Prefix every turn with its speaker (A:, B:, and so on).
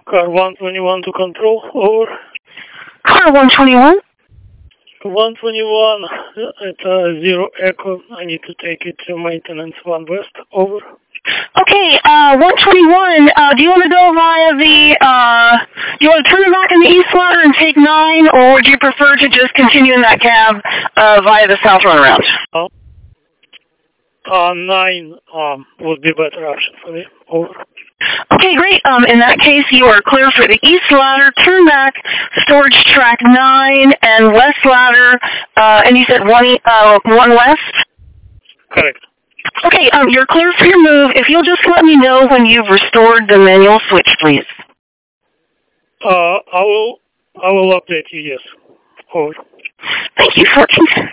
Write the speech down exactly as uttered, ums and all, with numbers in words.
A: Car one twenty-one to control, over.
B: Car one twenty-one?
A: one twenty-one at uh, zero echo. I need to take it to maintenance one west, over.
B: Okay, uh, one twenty-one, uh, do you want to go via the, uh, do you want to turn it back in the east ladder and take nine, or would you prefer to just continue in that cab, uh, via the south runaround?
A: Oh. Uh, nine, um, would be a better option for me, over.
B: Okay, great. Um, in that case, you are clear for the east ladder, turn back, storage track nine, and west ladder, uh, and you said one, uh, one west?
A: Correct.
B: Okay, um, you're clear for your move. If you'll just let me know when you've restored the manual switch, please.
A: Uh, I will, I will update you, yes. Over.
B: Thank you, fourteen.